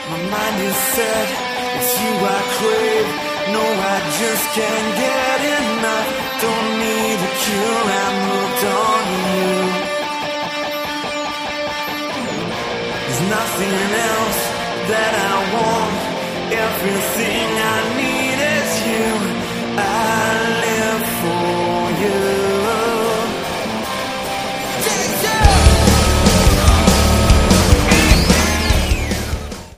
My mind is set, it's you I crave. No, I just can't get enough. Don't need a cure, I'm hooked on you. There's nothing else that I want. Everything I